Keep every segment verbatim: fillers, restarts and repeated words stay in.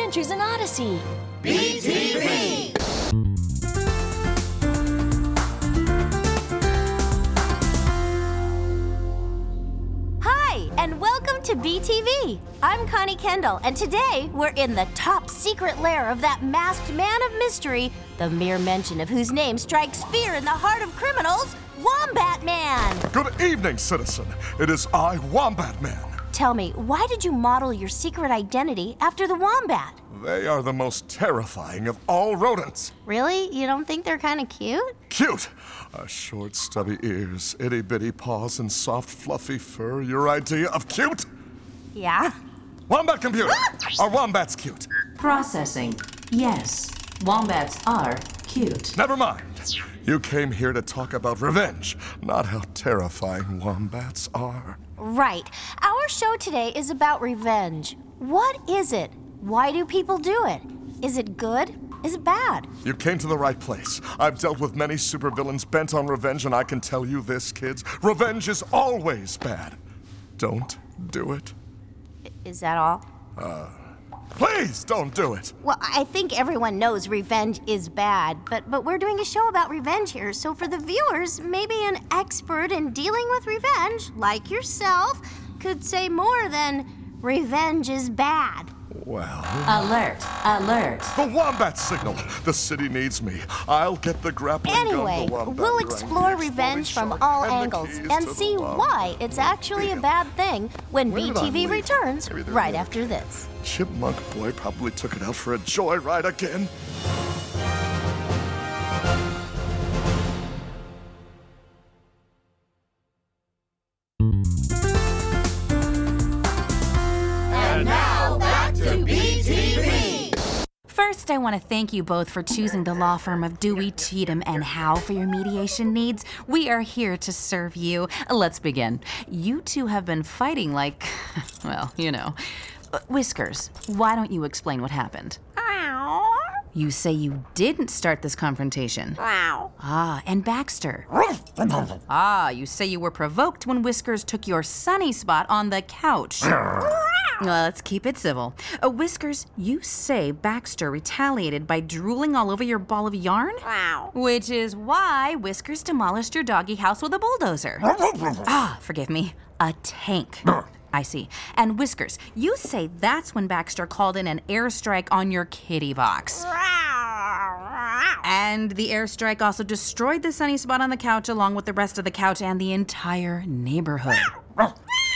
Adventures in Odyssey. B T V! Hi, and welcome to B T V. I'm Connie Kendall, and today we're in the top secret lair of that masked man of mystery, the mere mention of whose name strikes fear in the heart of criminals, Wombat Man. Good evening, citizen. It is I, Wombat Man. Tell me, why did you model your secret identity after the wombat? They are the most terrifying of all rodents. Really? You don't think they're kind of cute? Cute. Uh, short, stubby ears, itty-bitty paws, and soft, fluffy fur. Your idea of cute? Yeah. Wombat computer. Are wombats cute? Processing. Yes, wombats are cute. Never mind. You came here to talk about revenge, not how terrifying wombats are. Right. Our show today is about revenge. What is it? Why do people do it? Is it good? Is it bad? You came to the right place. I've dealt with many supervillains bent on revenge, and I can tell you this, kids. Revenge is always bad. Don't do it. Is that all? Uh, please don't do it. Well, I think everyone knows revenge is bad, but, but we're doing a show about revenge here, so for the viewers, maybe an expert in dealing with revenge, like yourself, could say more than revenge is bad. Well... Alert, alert. The wombat signal. The city needs me. I'll get the grappling Anyway, gun, the wombat we'll grind, explore the revenge from exploding all shark, and the angles keys and to see the wombat why it's actually a bad thing when Where B did I T V leave? returns Maybe they're right there. after this. Chipmunk boy probably took it out for a joyride again. And now, back to B T V! First, I want to thank you both for choosing the law firm of Dewey, Cheatham, and Howe for your mediation needs. We are here to serve you. Let's begin. You two have been fighting like, well, you know. Uh, Whiskers, why don't you explain what happened? You say you didn't start this confrontation. Ah, and Baxter. Ah, you say you were provoked when Whiskers took your sunny spot on the couch. Well, let's keep it civil. Uh, Whiskers, you say Baxter retaliated by drooling all over your ball of yarn? Wow. Which is why Whiskers demolished your doggy house with a bulldozer. Ah, forgive me, a tank. I see. And Whiskers, you say that's when Baxter called in an airstrike on your kitty box. And the airstrike also destroyed the sunny spot on the couch along with the rest of the couch and the entire neighborhood. Uh,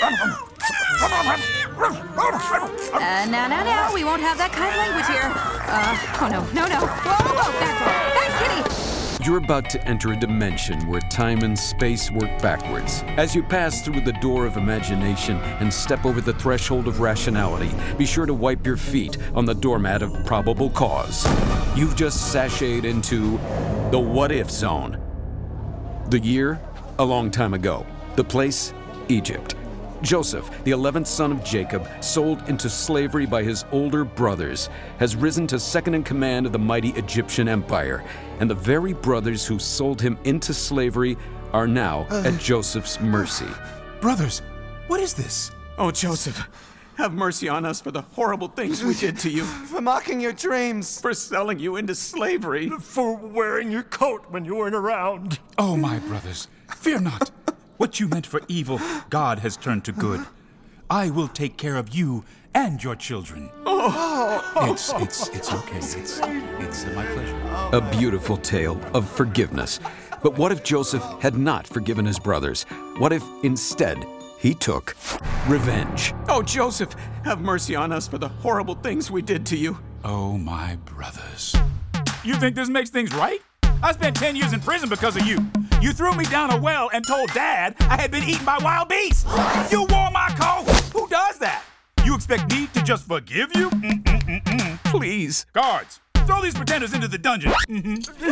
now, now, now, we won't have that kind of language here. Uh, oh no, no, no. Whoa, whoa, whoa, that's all. That kitty. You're about to enter a dimension where time and space work backwards. As you pass through the door of imagination and step over the threshold of rationality, be sure to wipe your feet on the doormat of probable cause. You've just sashayed into the what-if zone. The year? A long time ago. The place? Egypt. Joseph, the eleventh son of Jacob, sold into slavery by his older brothers, has risen to second in command of the mighty Egyptian empire. And the very brothers who sold him into slavery are now uh, at Joseph's mercy. Brothers, what is this? Oh, Joseph, have mercy on us for the horrible things we did to you. For mocking your dreams. For selling you into slavery. For wearing your coat when you weren't around. Oh, my brothers, fear not. What you meant for evil, God has turned to good. I will take care of you and your children. Oh. It's, it's, it's okay. It's, it's my pleasure. A beautiful tale of forgiveness. But what if Joseph had not forgiven his brothers? What if, instead, he took revenge? Oh, Joseph, have mercy on us for the horrible things we did to you. Oh, my brothers. You think this makes things right? I spent ten years in prison because of you. You threw me down a well and told Dad I had been eaten by wild beasts. You wore my coat. Who does that? You expect me to just forgive you? Mm-mm-mm-mm. Please. Guards, throw these pretenders into the dungeon. Mm-hmm.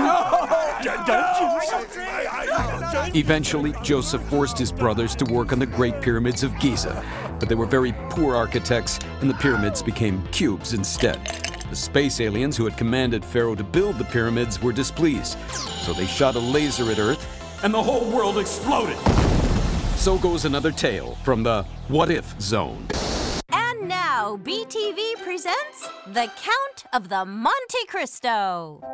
Eventually, Joseph forced his brothers to work on the Great Pyramids of Giza, but they were very poor architects, and the pyramids became cubes instead. The space aliens who had commanded Pharaoh to build the pyramids were displeased, so they shot a laser at Earth, and the whole world exploded. So goes another tale from the What If Zone. And now, now B T V presents The Count of the Monte Cristo.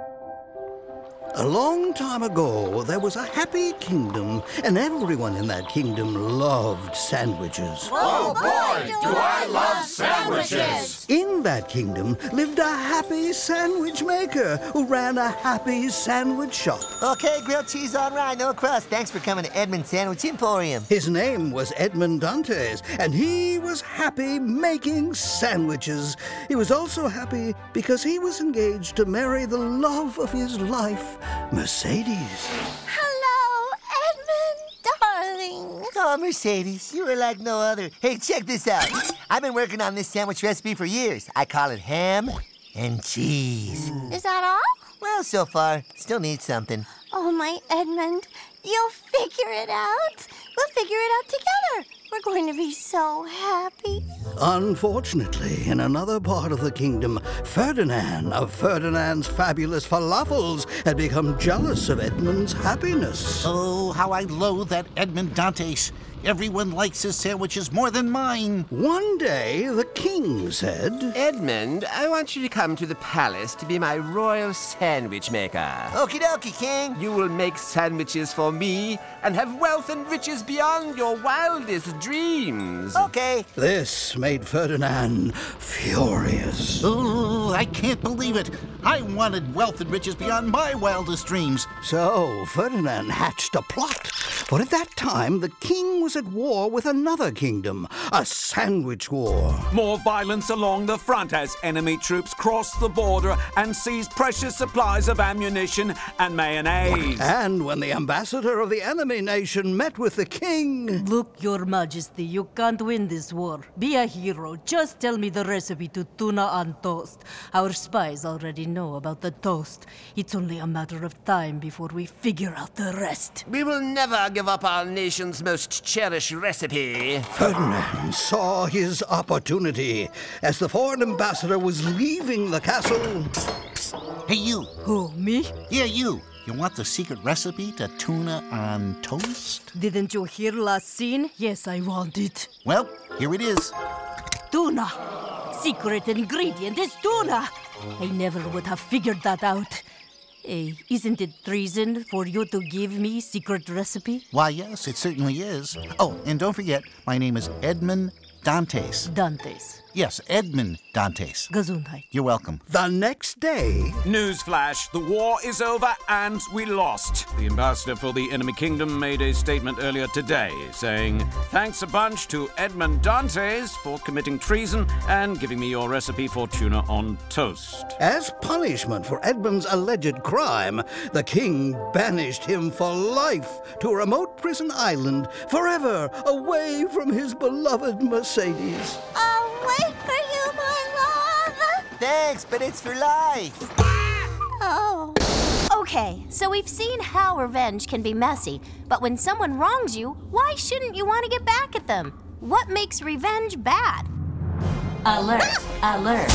A long time ago, there was a happy kingdom, and everyone in that kingdom loved sandwiches. Oh boy, do I love sandwiches! In that kingdom lived a happy sandwich maker who ran a happy sandwich shop. Okay, grilled cheese on rye, no crust. Thanks for coming to Edmund Sandwich Emporium. His name was Edmond Dantes, and he was happy making sandwiches. He was also happy because he was engaged to marry the love of his life, Mercedes. Hello, Edmund, darling. Oh, Mercedes, you are like no other. Hey, check this out. I've been working on this sandwich recipe for years. I call it ham and cheese. Is that all? Well, so far, still need something. Oh, my Edmund, you'll figure it out. We'll figure it out together. We're going to be so happy. Unfortunately, in another part of the kingdom, Ferdinand of Ferdinand's Fabulous Falafels had become jealous of Edmund's happiness. Oh, how I loathe that Edmond Dantes. Everyone likes his sandwiches more than mine. One day, the king said, Edmund, I want you to come to the palace to be my royal sandwich maker. Okie dokie, king. You will make sandwiches for me and have wealth and riches beyond your wildest dreams. Okay. This made Ferdinand furious. Oh, I can't believe it. I wanted wealth and riches beyond my wildest dreams. So Ferdinand hatched a plot. For at that time, the king was at war with another kingdom, a sandwich war. More violence along the front as enemy troops cross the border and seize precious supplies of ammunition and mayonnaise. And when the ambassador of the enemy nation met with the king... Look, Your Majesty, you can't win this war. Be a hero. Just tell me the recipe to tuna on toast. Our spies already know about the toast. It's only a matter of time before we figure out the rest. We will never give up our nation's most cherished recipe. Ferdinand saw his opportunity. As the foreign ambassador was leaving the castle... Hey, you. Who, me? Yeah, you. You want the secret recipe to tuna on toast? Didn't you hear last scene? Yes, I want it. Well, here it is. Tuna. Secret ingredient is tuna. I never would have figured that out. Hey, isn't it treason for you to give me secret recipe? Why, yes, it certainly is. Oh, and don't forget, my name is Edmond Dantes. Dantes. Yes, Edmond Dantes. Gesundheit. You're welcome. The next day... Newsflash, the war is over and we lost. The ambassador for the enemy kingdom made a statement earlier today saying, thanks a bunch to Edmond Dantes for committing treason and giving me your recipe for tuna on toast. As punishment for Edmund's alleged crime, the king banished him for life to a remote prison island, forever away from his beloved Mercedes. I'll wait for you, my love. Thanks, but it's for life. Oh. Okay, so we've seen how revenge can be messy, but when someone wrongs you, why shouldn't you want to get back at them? What makes revenge bad? Alert! Alert!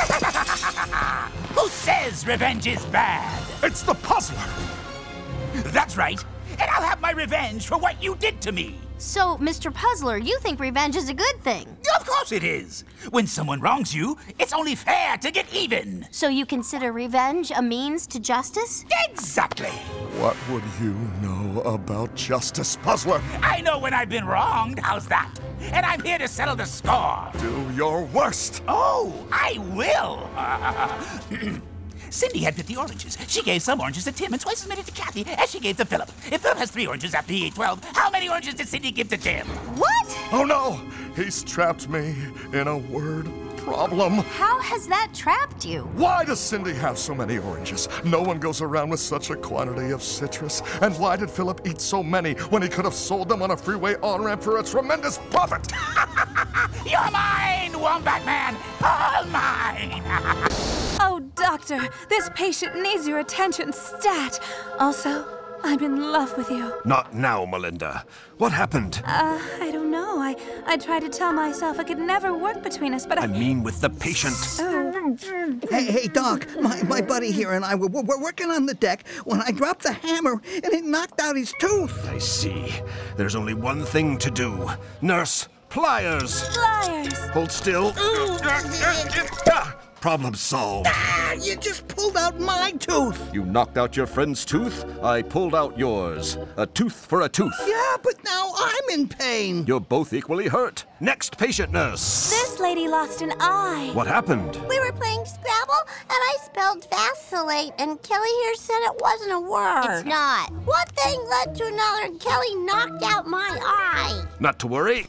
Who says revenge is bad? It's the puzzler. That's right. And I'll have my revenge for what you did to me. So, Mister Puzzler, you think revenge is a good thing? Of course it is. When someone wrongs you, it's only fair to get even. So you consider revenge a means to justice? Exactly. What would you know about justice, Puzzler? I know when I've been wronged. How's that? And I'm here to settle the score. Do your worst. Oh, I will. Cindy had fifty oranges. She gave some oranges to Tim and twice as many to Kathy as she gave to Philip. If Philip has three oranges after he ate twelve, how many oranges did Cindy give to Tim? What? Oh no! He's trapped me in a word problem. How has that trapped you? Why does Cindy have so many oranges? No one goes around with such a quantity of citrus. And why did Philip eat so many when he could have sold them on a freeway on-ramp for a tremendous profit? You're mine, Wombat Man! All mine! Oh, doctor, this patient needs your attention stat. Also, I'm in love with you. Not now, Melinda. What happened? Uh, I don't know. I, I tried to tell myself it could never work between us, but I... I mean with the patient. Oh. Hey, hey, Doc, my, my buddy here and I were, were working on the deck when I dropped the hammer and it knocked out his tooth. I see. There's only one thing to do. Nurse, pliers. Pliers. Hold still. Ooh. Problem solved. Ah, you just pulled out my tooth. You knocked out your friend's tooth. I pulled out yours. A tooth for a tooth. Yeah, but now I'm in pain. You're both equally hurt. Next patient, nurse. This lady lost an eye. What happened? We were playing Scrabble, and I spelled vacillate, and Kelly here said it wasn't a word. It's not. One thing led to another, and Kelly knocked out my eye. Not to worry.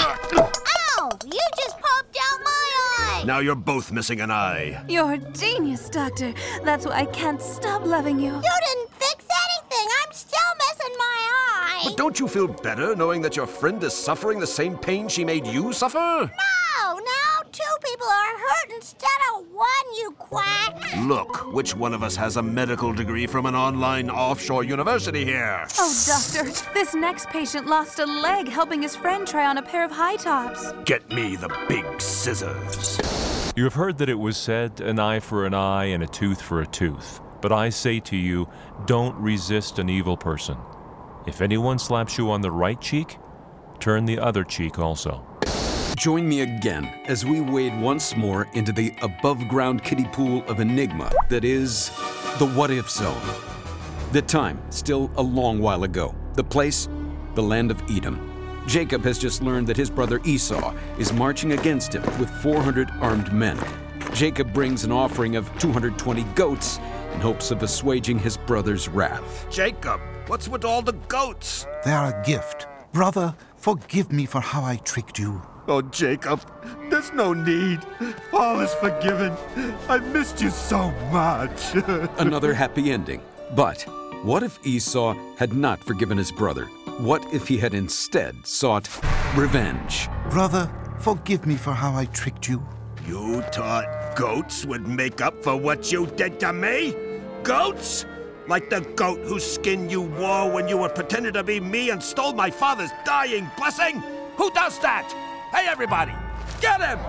Ow! You just popped out my eye! Now you're both missing an eye. You're a genius, Doctor. That's why I can't stop loving you. You didn't fix anything! I'm still missing my eye! But don't you feel better knowing that your friend is suffering the same pain she made you suffer? No! Now two people are hurt instead of one, you quack! Look, which one of us has a medical degree from an online offshore university here? Oh, Doctor, this next patient lost a leg helping his friend try on a pair of high tops. Get me the big scissors. You have heard that it was said, an eye for an eye and a tooth for a tooth. But I say to you, don't resist an evil person. If anyone slaps you on the right cheek, turn the other cheek also. Join me again as we wade once more into the above-ground kiddie pool of enigma that is the what-if zone. The time, still a long while ago. The place, the land of Edom. Jacob has just learned that his brother Esau is marching against him with four hundred armed men. Jacob brings an offering of two hundred twenty goats in hopes of assuaging his brother's wrath. Jacob, what's with all the goats? They are a gift. Brother, forgive me for how I tricked you. Oh, Jacob, there's no need. All is forgiven. I missed you so much. Another happy ending. But what if Esau had not forgiven his brother? What if he had instead sought revenge? Brother, forgive me for how I tricked you. You thought goats would make up for what you did to me? Goats? Like the goat whose skin you wore when you were pretending to be me and stole my father's dying blessing? Who does that? Hey, everybody, get him!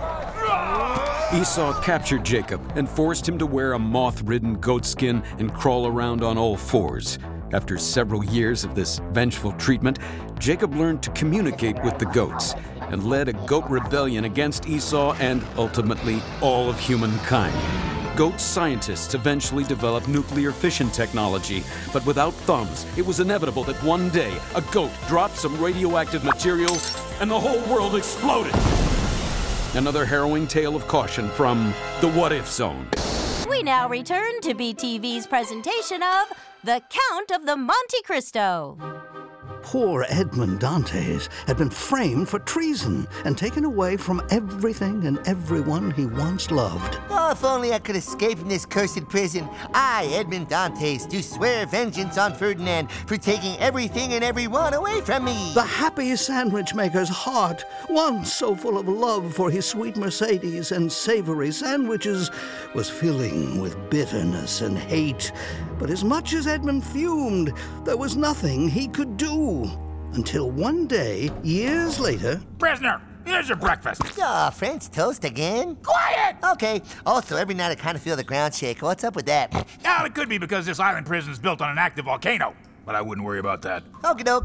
Esau captured Jacob and forced him to wear a moth-ridden goatskin and crawl around on all fours. After several years of this vengeful treatment, Jacob learned to communicate with the goats and led a goat rebellion against Esau and ultimately all of humankind. Goat scientists eventually developed nuclear fission technology, but without thumbs, it was inevitable that one day a goat dropped some radioactive material and the whole world exploded. Another harrowing tale of caution from the What If Zone. We now return to B T V's presentation of The Count of the Monte Cristo. Poor Edmond Dantes had been framed for treason and taken away from everything and everyone he once loved. Oh, if only I could escape from this cursed prison. I, Edmond Dantes, do swear vengeance on Ferdinand for taking everything and everyone away from me. The happy sandwich maker's heart, once so full of love for his sweet Mercedes and savory sandwiches, was filling with bitterness and hate. But as much as Edmund fumed, there was nothing he could do. Until one day, years later... Prisoner, here's your breakfast. Oh, French toast again? Quiet! Okay. Also, every night I kind of feel the ground shake. What's up with that? Well, it could be because this island prison is built on an active volcano. But I wouldn't worry about that. Okie doke.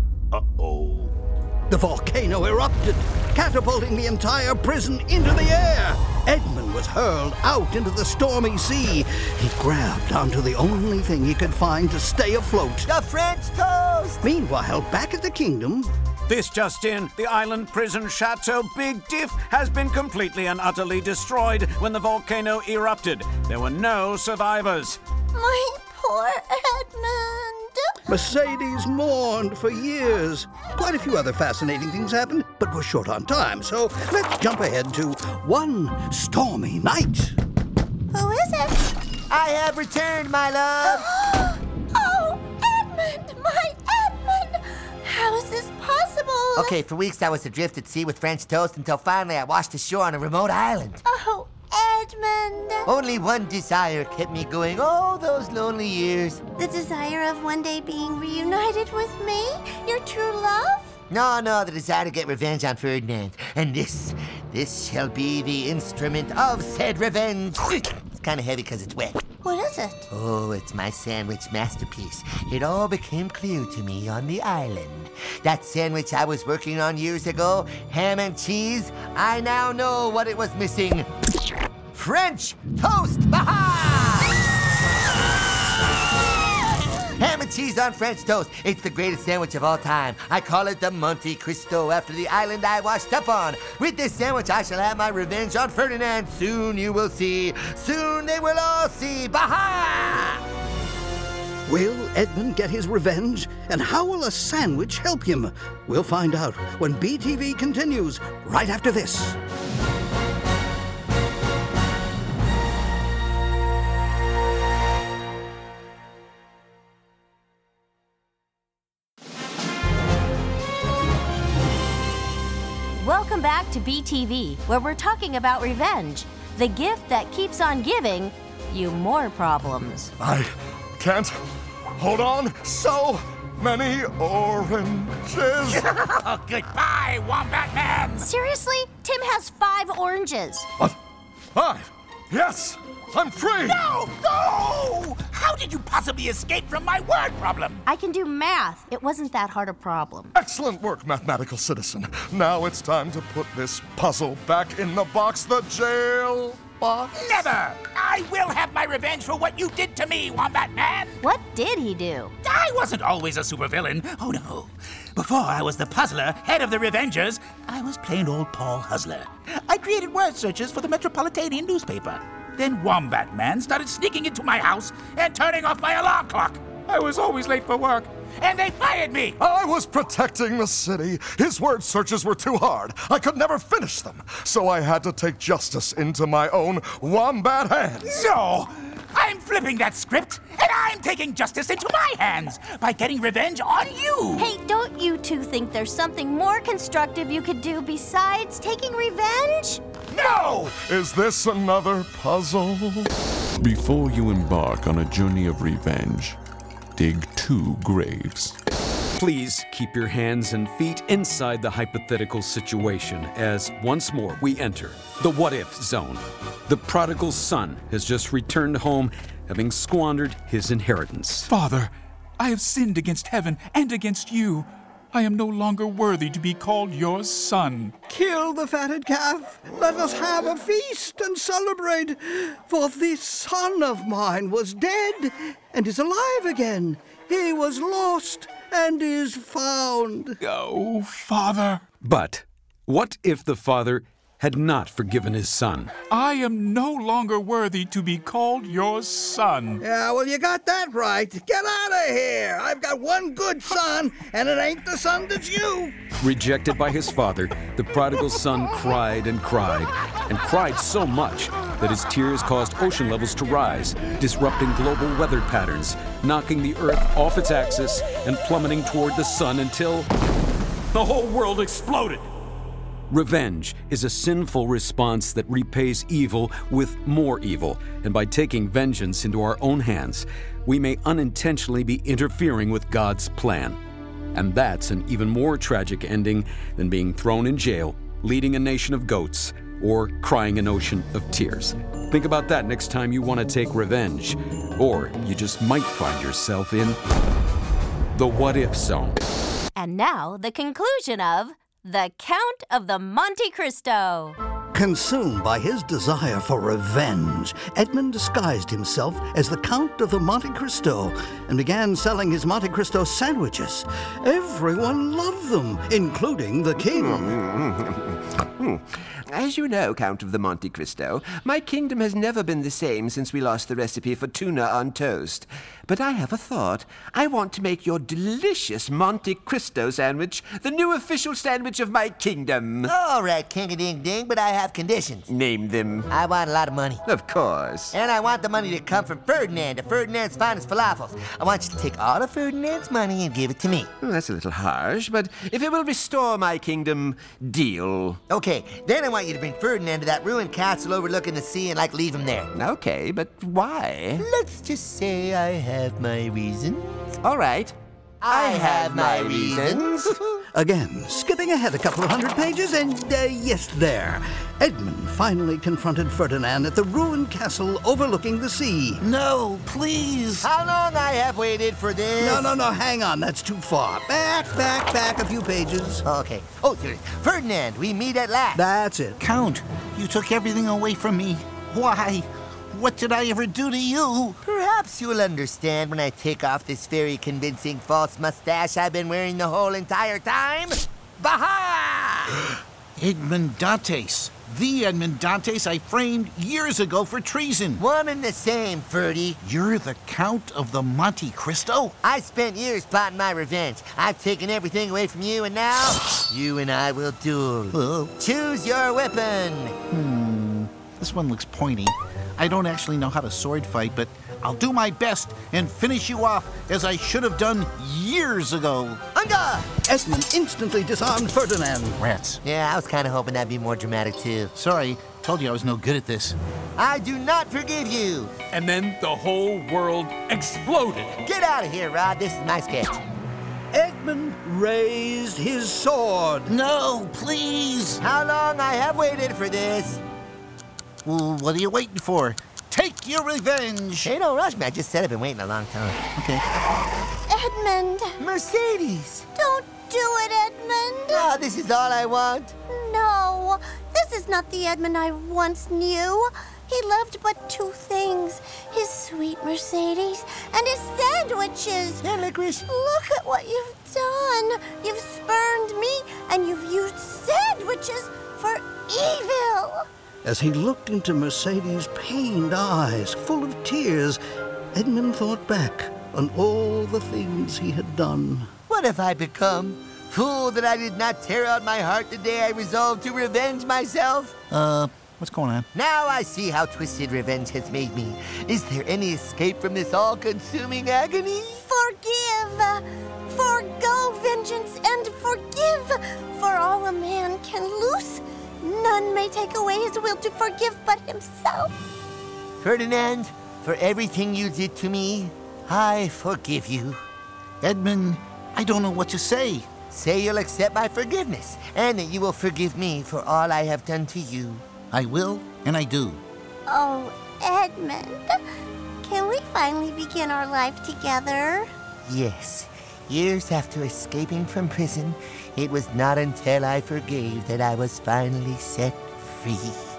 Uh-oh. The volcano erupted, catapulting the entire prison into the air. Edmund was hurled out into the stormy sea. He grabbed onto the only thing he could find to stay afloat. The French toast! Meanwhile, back at the kingdom... This just in, the island prison Chateau Big Diff has been completely and utterly destroyed when the volcano erupted. There were no survivors. My poor Edmund. Mercedes mourned for years. Quite a few other fascinating things happened, but we're short on time, so let's jump ahead to one stormy night. Who is it? I have returned, my love. Oh, Edmund, my Edmund. How is this possible? Okay, for weeks I was adrift at sea with French toast until finally I washed ashore on a remote island. Oh, Edmund. Only one desire kept me going all those lonely years. The desire of one day being reunited with me? Your true love? No, no, the desire to get revenge on Ferdinand. And this, this shall be the instrument of said revenge. It's kind of heavy because it's wet. What is it? Oh, it's my sandwich masterpiece. It all became clear to me on the island. That sandwich I was working on years ago, ham and cheese, I now know what it was missing. French toast! Baha! Ham and cheese on French toast. It's the greatest sandwich of all time. I call it the Monte Cristo after the island I washed up on. With this sandwich, I shall have my revenge on Ferdinand. Soon you will see. Soon they will all see. Baha! Will Edmund get his revenge? And how will a sandwich help him? We'll find out when B T V continues right after this. Welcome back to B T V, where we're talking about revenge, the gift that keeps on giving you more problems. I can't hold on. So many oranges. Oh, goodbye, Wombat Man. Seriously? Tim has five oranges. What? Five? Yes, I'm free. No, no! How did you possibly escape from my word problem? I can do math. It wasn't that hard a problem. Excellent work, mathematical citizen. Now it's time to put this puzzle back in the box, the jail box. Never! I will have my revenge for what you did to me, Wombat Man. What did he do? I wasn't always a supervillain. Oh, no. Before I was the puzzler, head of the Revengers, I was plain old Paul Hustler. I created word searches for the Metropolitanian newspaper. Then Wombat Man started sneaking into my house and turning off my alarm clock. I was always late for work, and they fired me. I was protecting the city. His word searches were too hard. I could never finish them. So I had to take justice into my own wombat hands. No! I'm flipping that script, and I'm taking justice into my hands by getting revenge on you. Hey, don't you two think there's something more constructive you could do besides taking revenge? No! Is this another puzzle? Before you embark on a journey of revenge, dig two graves. Please keep your hands and feet inside the hypothetical situation as once more we enter the what-if zone. The prodigal son has just returned home, having squandered his inheritance. Father, I have sinned against heaven and against you. I am no longer worthy to be called your son. Kill the fatted calf. Let us have a feast and celebrate. For this son of mine was dead and is alive again. He was lost and is found. Oh, Father. But what if the father had not forgiven his son? I am no longer worthy to be called your son. Yeah, well, you got that right. Get out of here. I've got one good son, and it ain't the son that's you. Rejected by his father, the prodigal son cried and cried, and cried so much that his tears caused ocean levels to rise, disrupting global weather patterns, knocking the Earth off its axis and plummeting toward the sun until the whole world exploded. Revenge is a sinful response that repays evil with more evil, and by taking vengeance into our own hands, we may unintentionally be interfering with God's plan. And that's an even more tragic ending than being thrown in jail, leading a nation of goats, or crying an ocean of tears. Think about that next time you want to take revenge, or you just might find yourself in the what-if zone. And now, the conclusion of The Count of the Monte Cristo. Consumed by his desire for revenge, Edmund disguised himself as the Count of the Monte Cristo and began selling his Monte Cristo sandwiches. Everyone loved them, including the king. As you know, Count of the Monte Cristo, my kingdom has never been the same since we lost the recipe for tuna on toast. But I have a thought. I want to make your delicious Monte Cristo sandwich the new official sandwich of my kingdom. All right, king-a-ding-ding, but I have conditions. Name them. I want a lot of money. Of course. And I want the money to come from Ferdinand, of Ferdinand's finest falafels. I want you to take all of Ferdinand's money and give it to me. Well, that's a little harsh, but if it will restore my kingdom, deal. Okay, then I want you to bring Ferdinand to that ruined castle overlooking the sea and, like, leave him there. Okay, but why? Let's just say I have my reasons. All right. I have my reasons. Again, skipping ahead a couple of hundred pages, and uh, yes, there. Edmund finally confronted Ferdinand at the ruined castle overlooking the sea. No, please. How long I have waited for this? No, no, no, hang on. That's too far. Back, back, back a few pages. Oh, okay. Oh, here it is. Ferdinand, we meet at last. That's it. Count, you took everything away from me. Why? What did I ever do to you? Perhaps you'll understand when I take off this very convincing false mustache I've been wearing the whole entire time. Baha! Edmund Dantes. The Edmund Dantes I framed years ago for treason. One and the same, Ferdy. You're the Count of the Monte Cristo? I spent years plotting my revenge. I've taken everything away from you, and now you and I will duel. Oh. Choose your weapon. Hmm. This one looks pointy. I don't actually know how to sword fight, but I'll do my best and finish you off as I should have done years ago. Anga! Edmund instantly disarmed Ferdinand. Rats. Yeah, I was kind of hoping that'd be more dramatic, too. Sorry, told you I was no good at this. I do not forgive you. And then the whole world exploded. Get out of here, Rod. This is my sketch. Edmund raised his sword. No, please. How long I have waited for this. Well, what are you waiting for? Take your revenge. Hey, don't rush me. I just said I've been waiting a long time. Okay. Edmund. Mercedes. Don't do it, Edmund. Oh, this is all I want. No, this is not the Edmund I once knew. He loved but two things, his sweet Mercedes and his sandwiches. Yeah, licorice. Look at what you've done. You've spurned me, and you've used sandwiches for evil. As he looked into Mercedes' pained eyes, full of tears, Edmund thought back on all the things he had done. What have I become? Fool that I did not tear out my heart the day I resolved to revenge myself? Uh, what's going on? Now I see how twisted revenge has made me. Is there any escape from this all-consuming agony? Forgive. Forgo vengeance and forgive. For all a man can loose, none may take away his will to forgive but himself. Ferdinand, for everything you did to me, I forgive you. Edmund, I don't know what to say. Say you'll accept my forgiveness, and that you will forgive me for all I have done to you. I will, and I do. Oh, Edmund, can we finally begin our life together? Yes. Years after escaping from prison, it was not until I forgave that I was finally set free.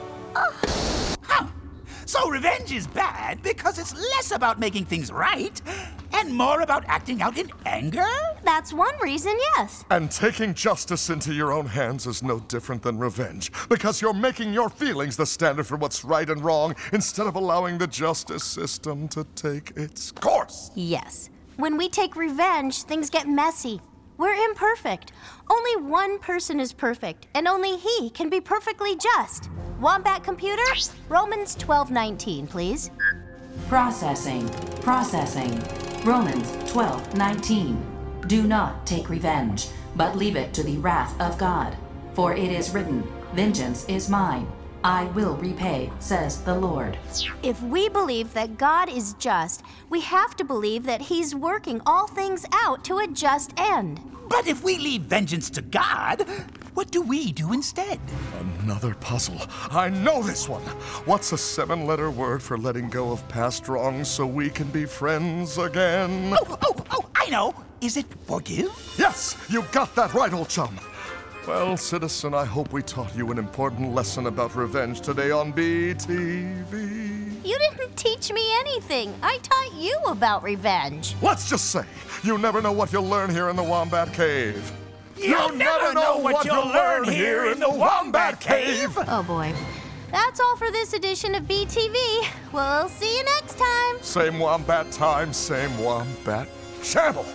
Oh. Huh. So revenge is bad because it's less about making things right and more about acting out in anger? That's one reason, yes. And taking justice into your own hands is no different than revenge, because you're making your feelings the standard for what's right and wrong instead of allowing the justice system to take its course. Yes. When we take revenge, things get messy. We're imperfect. Only one person is perfect, and only he can be perfectly just. Wombat computer, Romans twelve nineteen, please. Processing. Processing. Romans twelve nineteen. Do not take revenge, but leave it to the wrath of God. For it is written, vengeance is mine. I will repay, says the Lord. If we believe that God is just, we have to believe that he's working all things out to a just end. But if we leave vengeance to God, what do we do instead? Another puzzle. I know this one. What's a seven-letter word for letting go of past wrongs so we can be friends again? Oh, oh, oh, I know. Is it forgive? Yes, you got that right, old chum. Well, citizen, I hope we taught you an important lesson about revenge today on B T V. You didn't teach me anything. I taught you about revenge. Let's just say, you never know what you'll learn here in the Wombat Cave. You'll never know what you'll learn here in the Wombat Cave. Oh, boy. That's all for this edition of B T V. We'll see you next time. Same Wombat time, same Wombat channel.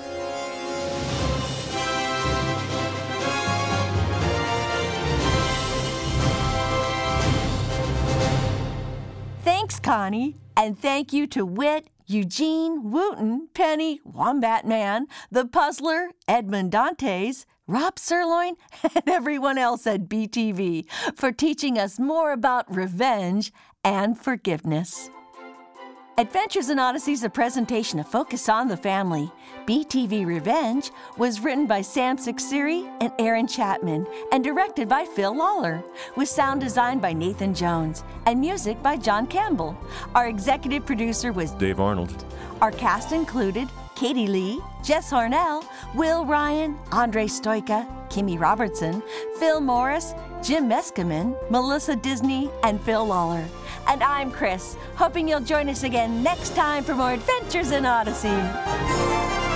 Thanks, Connie. And thank you to Wit, Eugene, Wooten, Penny, Wombat Man, The Puzzler, Edmund Dantes, Rob Sirloin, and everyone else at B T V for teaching us more about revenge and forgiveness. Adventures in Odyssey is a presentation of Focus on the Family. B T V Revenge was written by Sam Sixiri and Aaron Chapman and directed by Phil Lawler, with sound design by Nathan Jones and music by John Campbell. Our executive producer was Dave Arnold. Our cast included Katie Lee, Jess Hornell, Will Ryan, Andre Stoika, Kimmy Robertson, Phil Morris, Jim Meskimen, Melissa Disney, and Phil Lawler. And I'm Chris, hoping you'll join us again next time for more Adventures in Odyssey.